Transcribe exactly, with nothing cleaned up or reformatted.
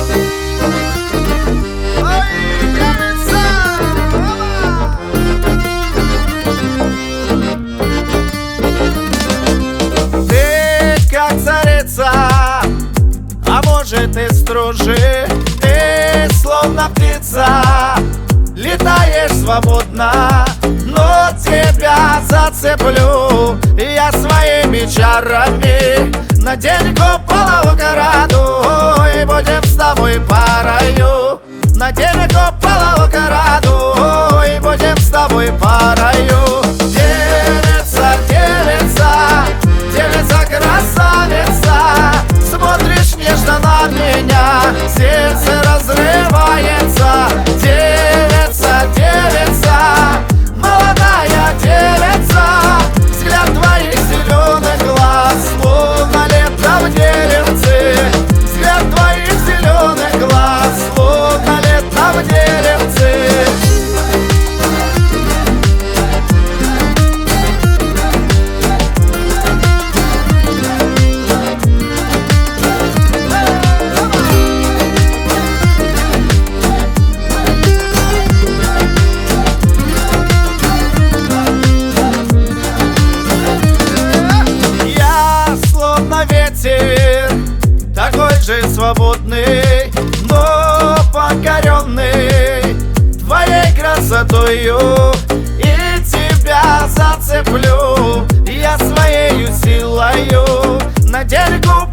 А может и строже, ты словно птица, летаешь свободно, но тебя зацеплю я своими чарами. Надень купола гораду и будем с тобой парою. Надень купола гораду и будем с тобой парою. Девица, девица, девица красавица, смотришь нежно на меня, сердце разрывается. Девица, девица, молодая девица, взгляд твоих зеленых глаз словно лето в деревце. Взгляд твоих зеленых глаз словно лето в деревце. Такой же свободный, но покоренный твоей красотою, и тебя зацеплю я своею силою. Надень